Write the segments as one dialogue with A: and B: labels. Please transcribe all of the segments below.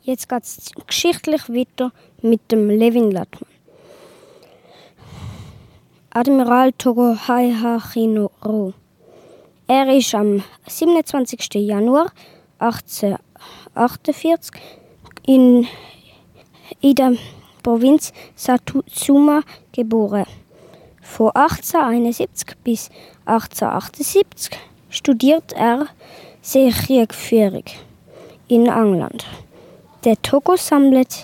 A: Jetzt geht es geschichtlich weiter mit dem Levin Lattmann. Admiral Togo Heihachinorō. Er ist am 27. Januar 1848 in der Provinz Satsuma geboren. Von 1871 bis 1878 studiert er Seekriegführung in England. Der Togo sammelt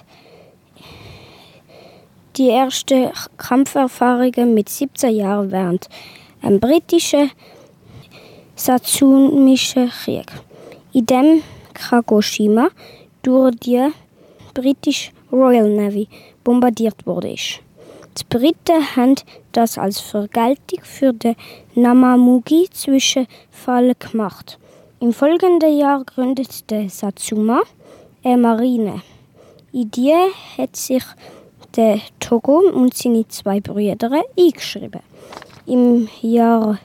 A: die ersten Kampferfahrungen mit 17 Jahren während einem britischen Satsumischen Krieg, in dem Kagoshima durch die britische Royal Navy bombardiert wurde. Die Briten haben das als Vergeltung für den Namamugi-Zwischenfall gemacht. Im folgenden Jahr gründete Satsuma eine Marine. In die hat sich der Togo und seine 2 Brüder eingeschrieben. Im Jahr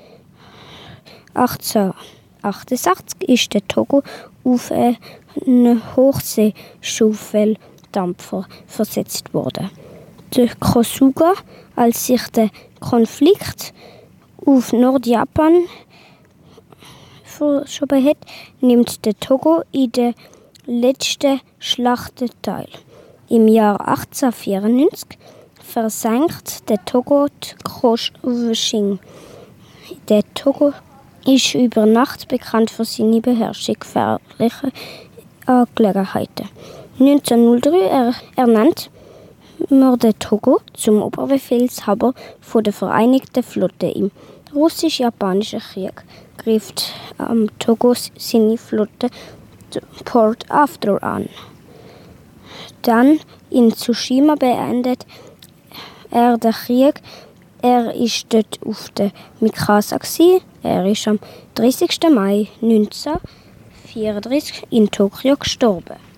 A: 1868 ist der Togo auf einen Hochseeschaufeldampfer versetzt worden. Der Kosuga, als sich der Konflikt auf Nordjapan verschoben hat, nimmt der Togo in der letzten Schlacht teil. Im Jahr 1894 versenkt der Togo die Cochin. Der Togo ist über Nacht bekannt für seine Beherrschung gefährlicher Angelegenheiten. 1903 ernannt man den Togo zum Oberbefehlshaber der Vereinigten Flotte im Russisch-Japanischen Krieg. Greift am Togo seine Flotte Port Arthur an. Dann in Tsushima beendet er den Krieg. Er ist dort auf der Mikasa. Er ist am 30. Mai 1934 in Tokio gestorben.